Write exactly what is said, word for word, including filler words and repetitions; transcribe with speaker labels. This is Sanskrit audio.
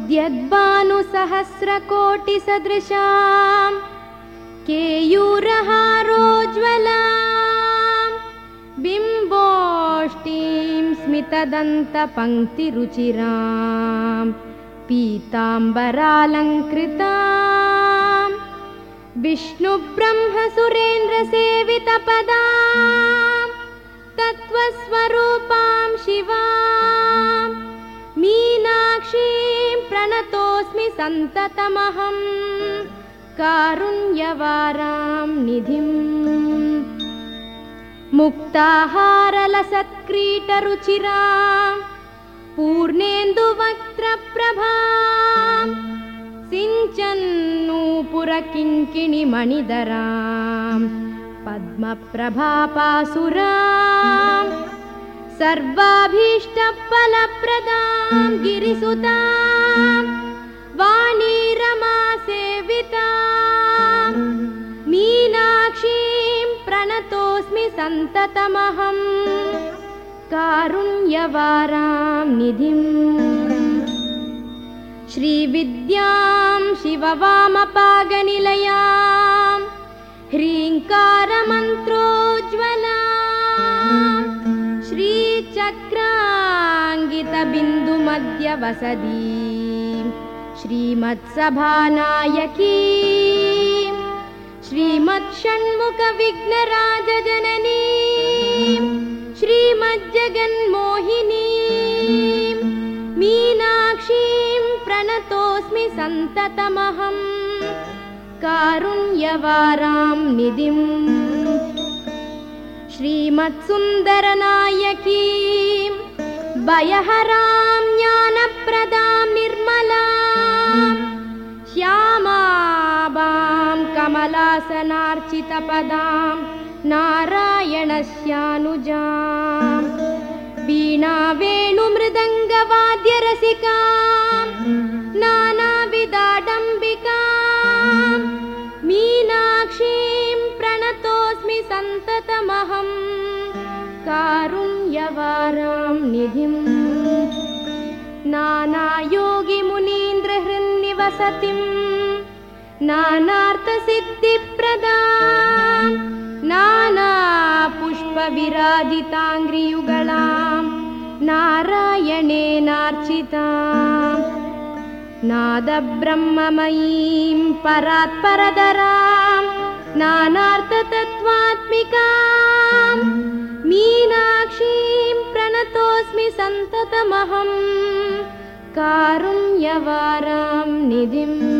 Speaker 1: उद्यद्भानुसहस्रकोटिसदृशां केयूरहारोज्ज्वलां बिम्बोष्टीं स्मितदन्तपङ्क्तिरुचिरां पीताम्बरालङ्कृतां विष्णुब्रह्मसुरेन्द्रसेवितपदां तत्त्वस्वरूपां शिवां मीनाक्षीं प्रणतोऽस्मि सन्ततमहं कारुण्यवारां निधिम् मुक्ताहारलसत्क्रीटरुचिरां पूर्णेन्दुवक्त्रप्रभां सिञ्चन्नूपुरकिङ्किणिमणिधरां पद्मप्रभापासुरां सर्वाभीष्टफलप्रदां गिरिसुतां वाणीरमासेवितां मीनाक्षीं प्रणतोऽस्मि सन्ततमहं कारुण्यवारां निधिम् श्रीविद्यां शिववामपागनिलयां ह्रीङ्कारमन्त्रोज्ज्वलां श्रीचक्राङ्कितबिन्दुमध्यवसतीं श्रीमत्सभानायकीं श्रीमत्षण्मुखविघ्नराजजननीं श्रीमज्जगन्मोहिनीं मीनाक्षीं प्रणतोऽस्मि सन्ततमहं कारुण्यवारां निधिम् श्रीमत्सुन्दरनायकीं भयहरां ज्ञानप्रदां निर्मलां श्यामाभां कमलासनार्चितपदां नारायणस्यानुजां वीणावेणुमृदङ्गवाद्यरसिकां नानाविधाडम्बिकां मीनाक्षीं प्रणतोऽस्मि सन्ततमहं कारुण्यवारां निधिम् नानायोगिमुनीन्द्रहृन्निवसतिं नानार्थसिद्धिप्रदां नानापुष्पविराजिताङ्घ्रियुगलां नारायणेनार्चितां नादब्रह्ममयीं परात्परधरां नानार्थतत्त्वात्मिकां मीनाक्षीं प्रणतोऽस्मि सन्ततमहं कारुण्यवारां निधिम्।